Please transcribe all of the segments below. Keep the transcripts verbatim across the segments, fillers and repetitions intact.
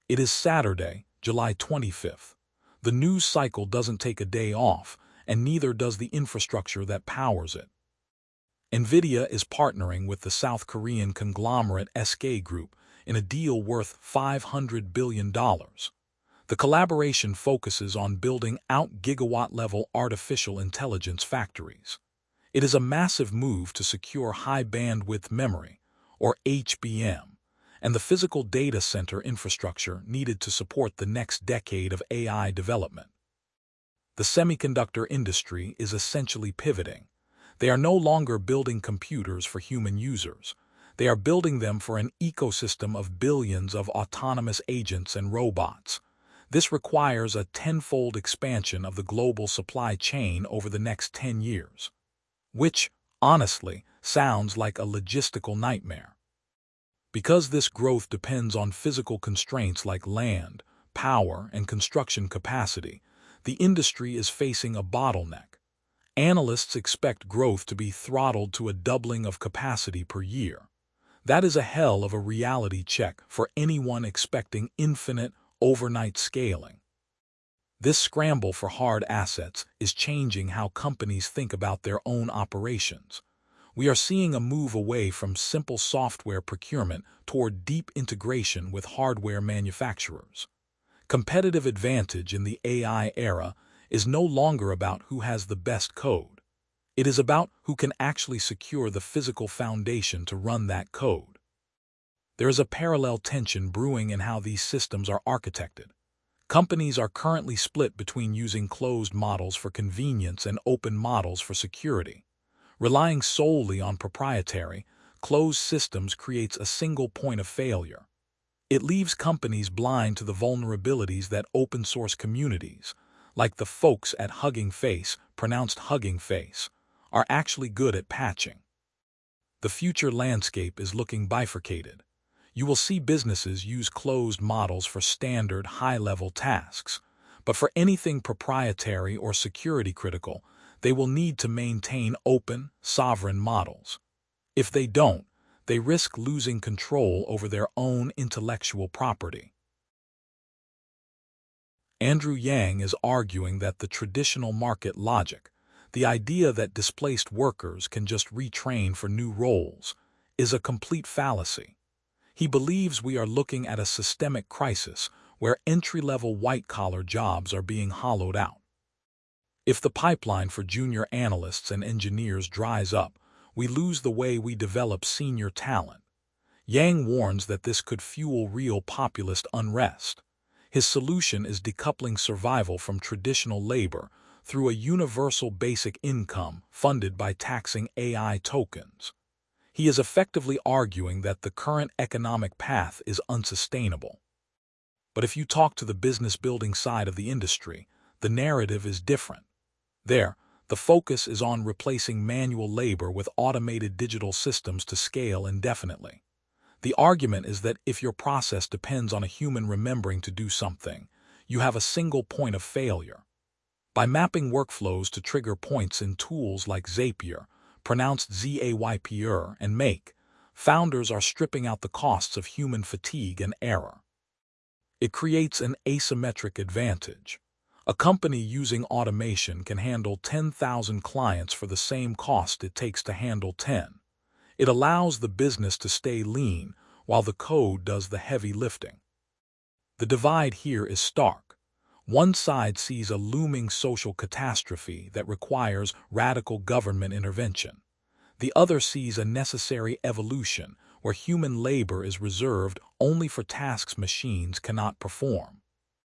It is Saturday, July twenty-fifth. The news cycle doesn't take a day off, and neither does the infrastructure that powers it. NVIDIA is partnering with the South Korean conglomerate S K Group in a deal worth five hundred billion dollars. The collaboration focuses on building out gigawatt-level artificial intelligence factories. It is a massive move to secure high-bandwidth memory, or H B M, and the physical data center infrastructure needed to support the next decade of A I development. The semiconductor industry is essentially pivoting. They are no longer building computers for human users. They are building them for an ecosystem of billions of autonomous agents and robots. This requires a tenfold expansion of the global supply chain over the next ten years, which, honestly, sounds like a logistical nightmare. Because this growth depends on physical constraints like land, power, and construction capacity, the industry is facing a bottleneck. Analysts expect growth to be throttled to a doubling of capacity per year. That is a hell of a reality check for anyone expecting infinite, overnight scaling. This scramble for hard assets is changing how companies think about their own operations. We are seeing a move away from simple software procurement toward deep integration with hardware manufacturers. Competitive advantage in the A I era is no longer about who has the best code. It is about who can actually secure the physical foundation to run that code. There is a parallel tension brewing in how these systems are architected. Companies are currently split between using closed models for convenience and open models for security. Relying solely on proprietary, closed systems creates a single point of failure. It leaves companies blind to the vulnerabilities that open-source communities, like the folks at Hugging Face, pronounced Hugging Face, are actually good at patching. The future landscape is looking bifurcated. You will see businesses use closed models for standard, high-level tasks, but for anything proprietary or security-critical, they will need to maintain open, sovereign models. If they don't, they risk losing control over their own intellectual property. Andrew Yang is arguing that the traditional market logic, the idea that displaced workers can just retrain for new roles, is a complete fallacy. He believes we are looking at a systemic crisis where entry-level white-collar jobs are being hollowed out. If the pipeline for junior analysts and engineers dries up, we lose the way we develop senior talent. Yang warns that this could fuel real populist unrest. His solution is decoupling survival from traditional labor through a universal basic income funded by taxing A I tokens. He is effectively arguing that the current economic path is unsustainable. But if you talk to the business building side of the industry, the narrative is different. There, the focus is on replacing manual labor with automated digital systems to scale indefinitely. The argument is that if your process depends on a human remembering to do something, you have a single point of failure. By mapping workflows to trigger points in tools like Zapier, pronounced Z A Y P E R, and Make, founders are stripping out the costs of human fatigue and error. It creates an asymmetric advantage. A company using automation can handle ten thousand clients for the same cost it takes to handle ten. It allows the business to stay lean while the code does the heavy lifting. The divide here is stark. One side sees a looming social catastrophe that requires radical government intervention. The other sees a necessary evolution where human labor is reserved only for tasks machines cannot perform.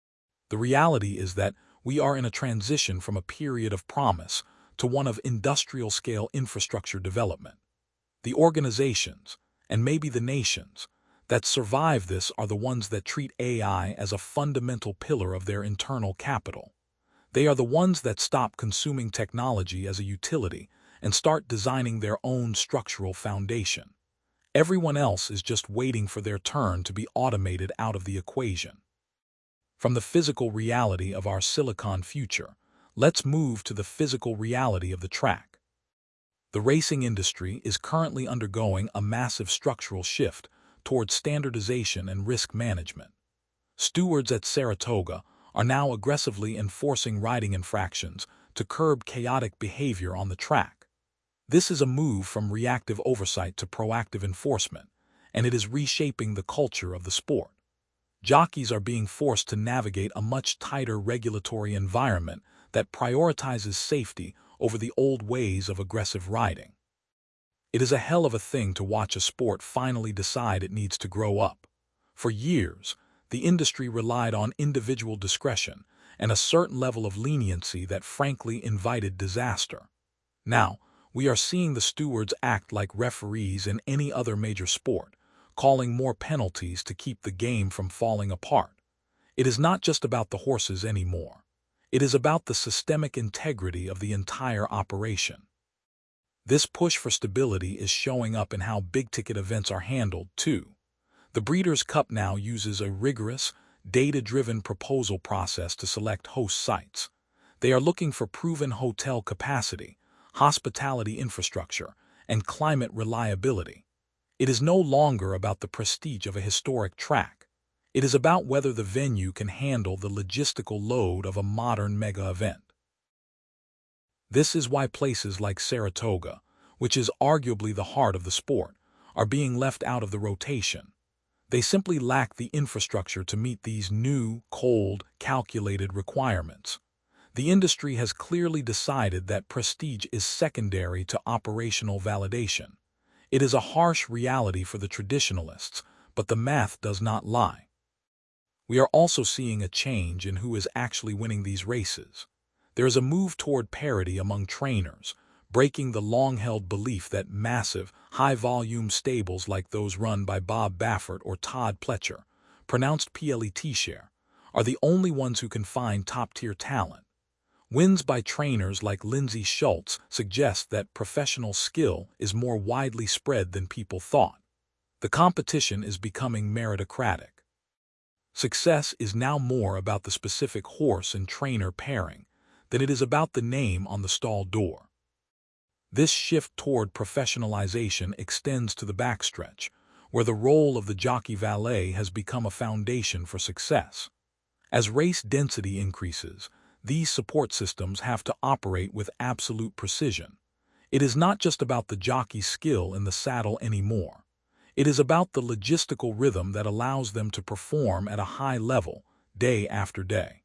The reality is that we are in a transition from a period of promise to one of industrial-scale infrastructure development. The organizations, and maybe the nations, that survive this are the ones that treat A I as a fundamental pillar of their internal capital. They are the ones that stop consuming technology as a utility and start designing their own structural foundation. Everyone else is just waiting for their turn to be automated out of the equation. From the physical reality of our silicon future, let's move to the physical reality of the track. The racing industry is currently undergoing a massive structural shift towards standardization and risk management. Stewards at Saratoga are now aggressively enforcing riding infractions to curb chaotic behavior on the track. This is a move from reactive oversight to proactive enforcement, and it is reshaping the culture of the sport. Jockeys are being forced to navigate a much tighter regulatory environment that prioritizes safety over the old ways of aggressive riding. It is a hell of a thing to watch a sport finally decide it needs to grow up. For years, the industry relied on individual discretion and a certain level of leniency that frankly invited disaster. Now, we are seeing the stewards act like referees in any other major sport, calling more penalties to keep the game from falling apart. It is not just about the horses anymore. It is about the systemic integrity of the entire operation. This push for stability is showing up in how big-ticket events are handled, too. The Breeders' Cup now uses a rigorous, data-driven proposal process to select host sites. They are looking for proven hotel capacity, hospitality infrastructure, and climate reliability. It is no longer about the prestige of a historic track. It is about whether the venue can handle the logistical load of a modern mega-event. This is why places like Saratoga, which is arguably the heart of the sport, are being left out of the rotation. They simply lack the infrastructure to meet these new, cold, calculated requirements. The industry has clearly decided that prestige is secondary to operational validation. It is a harsh reality for the traditionalists, but the math does not lie. We are also seeing a change in who is actually winning these races. There is a move toward parity among trainers, breaking the long-held belief that massive, high-volume stables like those run by Bob Baffert or Todd Pletcher, pronounced Pletcher, are the only ones who can find top-tier talent. Wins by trainers like Lindsay Schultz suggest that professional skill is more widely spread than people thought. The competition is becoming meritocratic. Success is now more about the specific horse and trainer pairing than it is about the name on the stall door. This shift toward professionalization extends to the backstretch, where the role of the jockey valet has become a foundation for success. As race density increases, these support systems have to operate with absolute precision. It is not just about the jockey's skill in the saddle anymore. It is about the logistical rhythm that allows them to perform at a high level, day after day.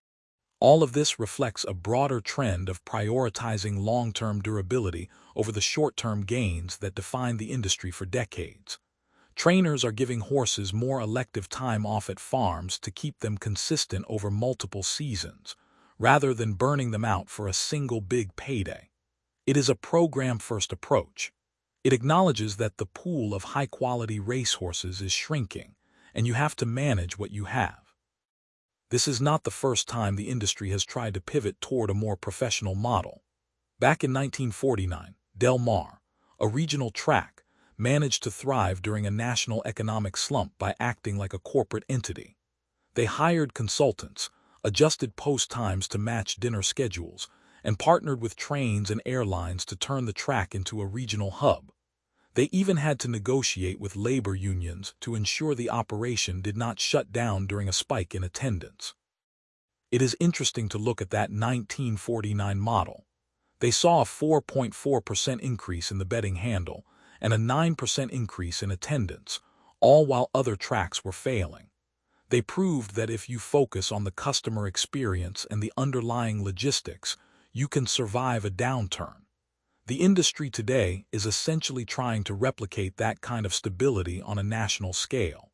All of this reflects a broader trend of prioritizing long-term durability over the short-term gains that define the industry for decades. Trainers are giving horses more elective time off at farms to keep them consistent over multiple seasons, rather than burning them out for a single big payday. It is a program-first approach. It acknowledges that the pool of high-quality racehorses is shrinking, and you have to manage what you have. This is not the first time the industry has tried to pivot toward a more professional model. Back in nineteen forty-nine, Del Mar, a regional track, managed to thrive during a national economic slump by acting like a corporate entity. They hired consultants, adjusted post times to match dinner schedules, and partnered with trains and airlines to turn the track into a regional hub. They even had to negotiate with labor unions to ensure the operation did not shut down during a spike in attendance. It is interesting to look at that nineteen forty-nine model. They saw a four point four percent increase in the betting handle and a nine percent increase in attendance, all while other tracks were failing. They proved that if you focus on the customer experience and the underlying logistics, you can survive a downturn. The industry today is essentially trying to replicate that kind of stability on a national scale.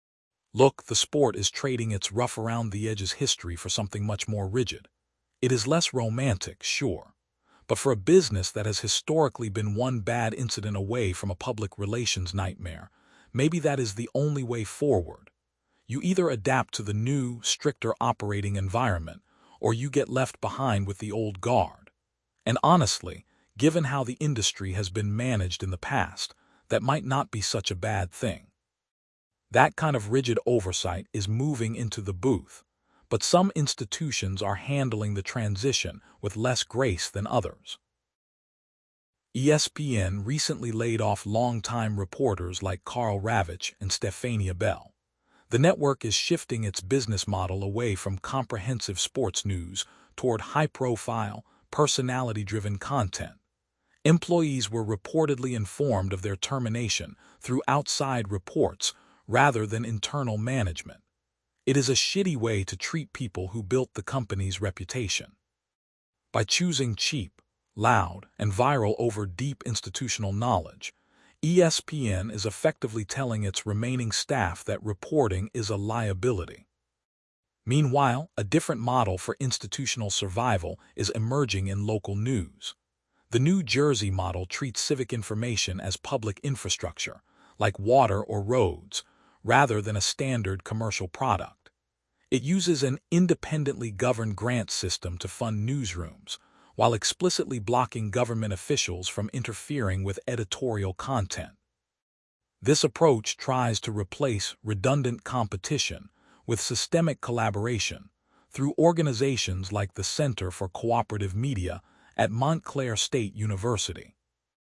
Look, the sport is trading its rough-around-the-edges history for something much more rigid. It is less romantic, sure, but for a business that has historically been one bad incident away from a public relations nightmare, maybe that is the only way forward. You either adapt to the new, stricter operating environment, or you get left behind with the old guard. And honestly, given how the industry has been managed in the past, that might not be such a bad thing. That kind of rigid oversight is moving into the booth, but some institutions are handling the transition with less grace than others. E S P N recently laid off longtime reporters like Carl Ravitch and Stefania Bell. The network is shifting its business model away from comprehensive sports news toward high-profile, personality-driven content. Employees were reportedly informed of their termination through outside reports rather than internal management. It is a shitty way to treat people who built the company's reputation. By choosing cheap, loud, and viral over deep institutional knowledge, E S P N is effectively telling its remaining staff that reporting is a liability. Meanwhile, a different model for institutional survival is emerging in local news. The New Jersey model treats civic information as public infrastructure, like water or roads, rather than a standard commercial product. It uses an independently governed grant system to fund newsrooms, while explicitly blocking government officials from interfering with editorial content. This approach tries to replace redundant competition with systemic collaboration through organizations like the Center for Cooperative Media at Montclair State University.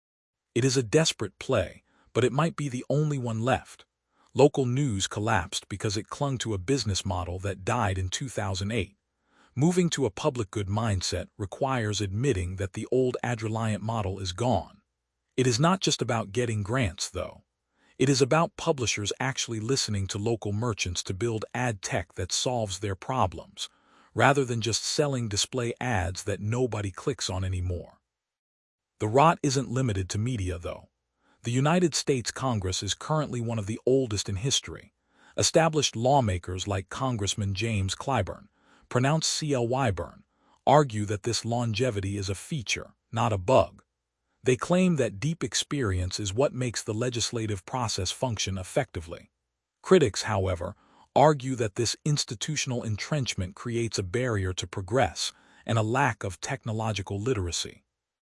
It is a desperate play, but it might be the only one left. Local news collapsed because it clung to a business model that died in two thousand eight. Moving to a public good mindset requires admitting that the old ad-reliant model is gone. It is not just about getting grants, though. It is about publishers actually listening to local merchants to build ad tech that solves their problems, rather than just selling display ads that nobody clicks on anymore. The rot isn't limited to media, though. The United States Congress is currently one of the oldest in history. Established lawmakers like Congressman James Clyburn, pronounced C L Wyburn, argue that this longevity is a feature, not a bug. They claim that deep experience is what makes the legislative process function effectively. Critics, however, argue that this institutional entrenchment creates a barrier to progress and a lack of technological literacy.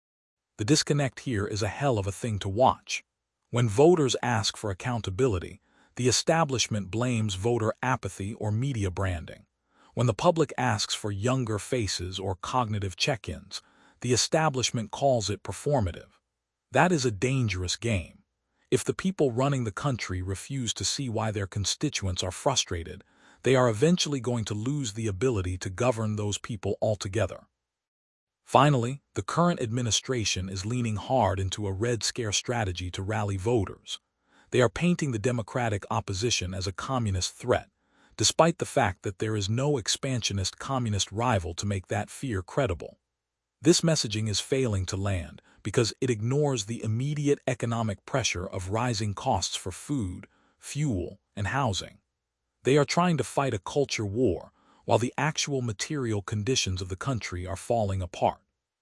The disconnect here is a hell of a thing to watch. When voters ask for accountability, the establishment blames voter apathy or media branding. When the public asks for younger faces or cognitive check-ins, the establishment calls it performative. That is a dangerous game. If the people running the country refuse to see why their constituents are frustrated, they are eventually going to lose the ability to govern those people altogether. Finally, the current administration is leaning hard into a Red Scare strategy to rally voters. They are painting the Democratic opposition as a communist threat, despite the fact that there is no expansionist communist rival to make that fear credible. This messaging is failing to land because it ignores the immediate economic pressure of rising costs for food, fuel, and housing. They are trying to fight a culture war while the actual material conditions of the country are falling apart.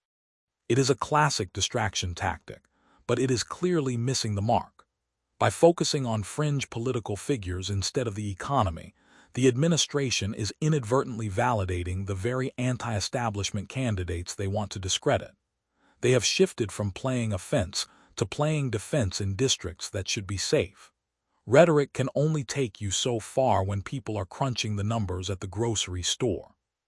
It is a classic distraction tactic, but it is clearly missing the mark. By focusing on fringe political figures instead of the economy, the administration is inadvertently validating the very anti-establishment candidates they want to discredit. They have shifted from playing offense to playing defense in districts that should be safe. Rhetoric can only take you so far when people are crunching the numbers at the grocery store.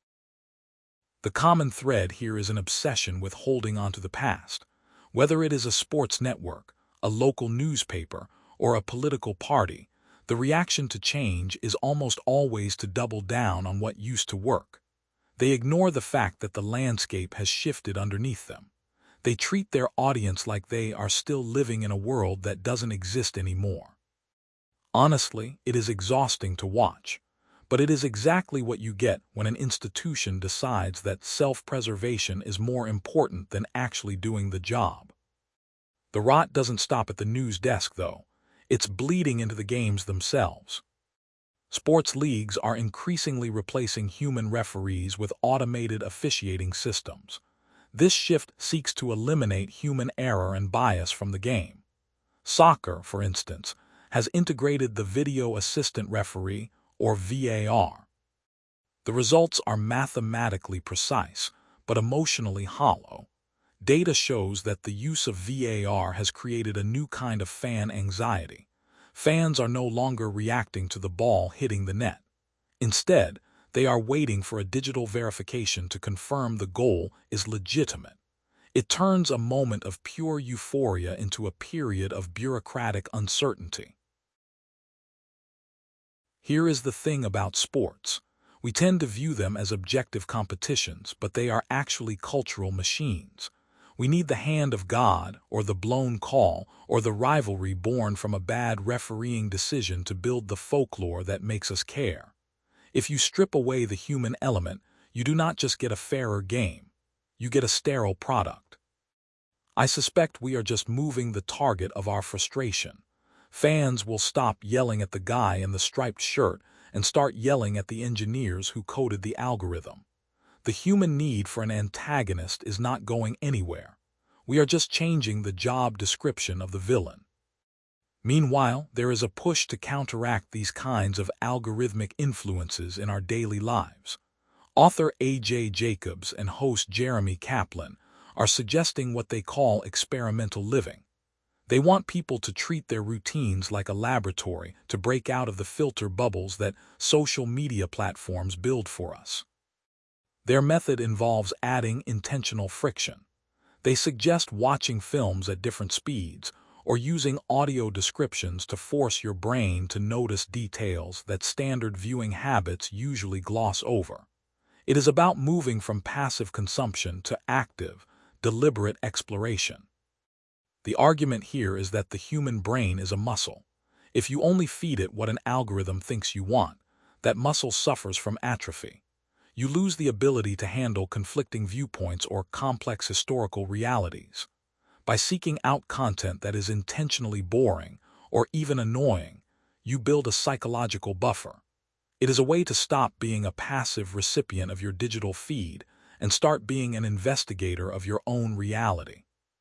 The common thread here is an obsession with holding on to the past. Whether it is a sports network, a local newspaper, or a political party, the reaction to change is almost always to double down on what used to work. They ignore the fact that the landscape has shifted underneath them. They treat their audience like they are still living in a world that doesn't exist anymore. Honestly, it is exhausting to watch, but it is exactly what you get when an institution decides that self-preservation is more important than actually doing the job. The rot doesn't stop at the news desk, though. It's bleeding into the games themselves. Sports leagues are increasingly replacing human referees with automated officiating systems. This shift seeks to eliminate human error and bias from the game. Soccer, for instance, has integrated the video assistant referee, or V A R. The results are mathematically precise, but emotionally hollow. Data shows that the use of V A R has created a new kind of fan anxiety. Fans are no longer reacting to the ball hitting the net. Instead, they are waiting for a digital verification to confirm the goal is legitimate. It turns a moment of pure euphoria into a period of bureaucratic uncertainty. Here is the thing about sports. We tend to view them as objective competitions, but they are actually cultural machines. We need the hand of God, or the blown call, or the rivalry born from a bad refereeing decision to build the folklore that makes us care. If you strip away the human element, you do not just get a fairer game. You get a sterile product. I suspect we are just moving the target of our frustration. Fans will stop yelling at the guy in the striped shirt and start yelling at the engineers who coded the algorithm. The human need for an antagonist is not going anywhere. We are just changing the job description of the villain. Meanwhile, there is a push to counteract these kinds of algorithmic influences in our daily lives. Author A J Jacobs and host Jeremy Kaplan are suggesting what they call experimental living. They want people to treat their routines like a laboratory to break out of the filter bubbles that social media platforms build for us. Their method involves adding intentional friction. They suggest watching films at different speeds or using audio descriptions to force your brain to notice details that standard viewing habits usually gloss over. It is about moving from passive consumption to active, deliberate exploration. The argument here is that the human brain is a muscle. If you only feed it what an algorithm thinks you want, that muscle suffers from atrophy. You lose the ability to handle conflicting viewpoints or complex historical realities. By seeking out content that is intentionally boring or even annoying, you build a psychological buffer. It is a way to stop being a passive recipient of your digital feed and start being an investigator of your own reality.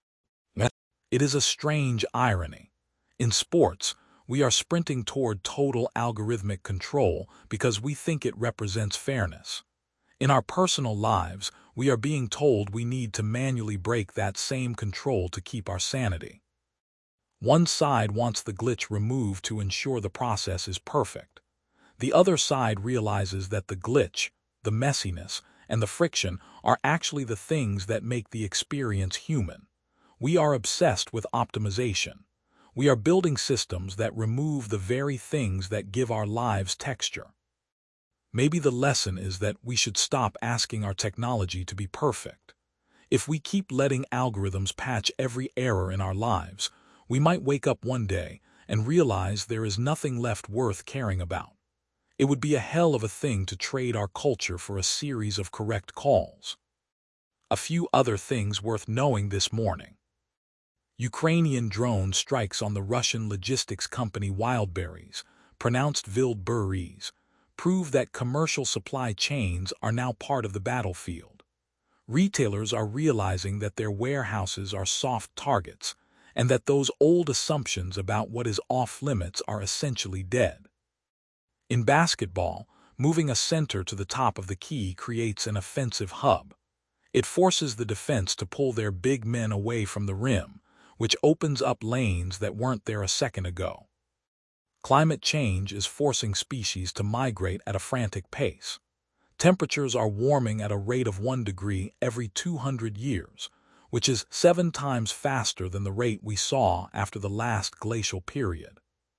It is a strange irony. In sports, we are sprinting toward total algorithmic control because we think it represents fairness. In our personal lives, we are being told we need to manually break that same control to keep our sanity. One side wants the glitch removed to ensure the process is perfect. The other side realizes that the glitch, the messiness, and the friction are actually the things that make the experience human. We are obsessed with optimization. We are building systems that remove the very things that give our lives texture. Maybe the lesson is that we should stop asking our technology to be perfect. If we keep letting algorithms patch every error in our lives, we might wake up one day and realize there is nothing left worth caring about. It would be a hell of a thing to trade our culture for a series of correct calls. A few other things worth knowing this morning. Ukrainian drone strikes on the Russian logistics company Wildberries, pronounced Wildberries, prove that commercial supply chains are now part of the battlefield. Retailers are realizing that their warehouses are soft targets, and that those old assumptions about what is off-limits are essentially dead. In basketball, moving a center to the top of the key creates an offensive hub. It forces the defense to pull their big men away from the rim, which opens up lanes that weren't there a second ago. Climate change is forcing species to migrate at a frantic pace. Temperatures are warming at a rate of one degree every two hundred years, which is seven times faster than the rate we saw after the last glacial period.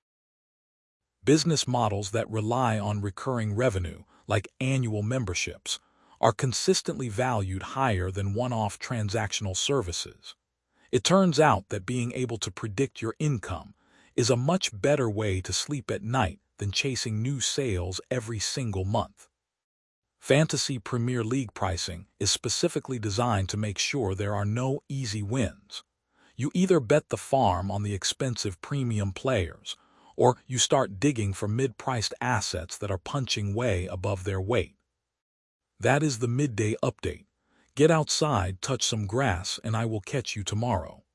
Business models that rely on recurring revenue, like annual memberships, are consistently valued higher than one-off transactional services. It turns out that being able to predict your income is a much better way to sleep at night than chasing new sales every single month. Fantasy Premier League pricing is specifically designed to make sure there are no easy wins. You either bet the farm on the expensive premium players, or you start digging for mid-priced assets that are punching way above their weight. That is the midday update. Get outside, touch some grass, and I will catch you tomorrow.